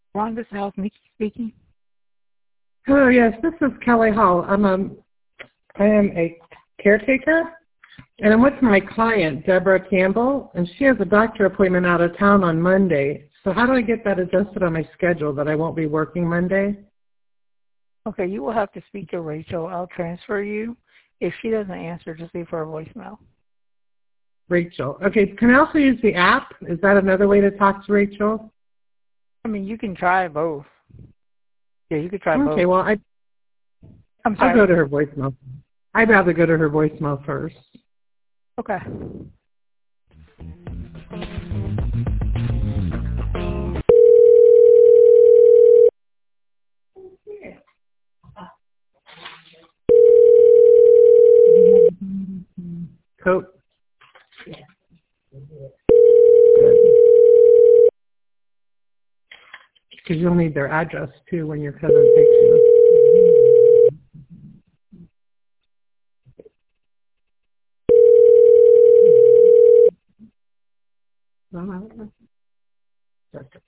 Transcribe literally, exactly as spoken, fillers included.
Rhonda's House, Nikki speaking. Hello, yes, this is Kelly Hall. I'm a, I am a caretaker, and I'm with my client, Deborah Campbell, and she has a doctor appointment out of town on Monday. So how do I get that adjusted on my schedule that I won't be working Monday? Okay, you will have to speak to Rachel. I'll transfer you. If she doesn't answer, just leave her a voicemail. Rachel. Okay, can I also use the app? Is that another way to talk to Rachel? I mean, you can try both. Yeah, you could try okay, both. Okay, well, I, I'm I'll sorry. go to her voicemail. I'd rather go to her voicemail first. Okay. Coat. Because you'll need their address, too, when your cousin takes you.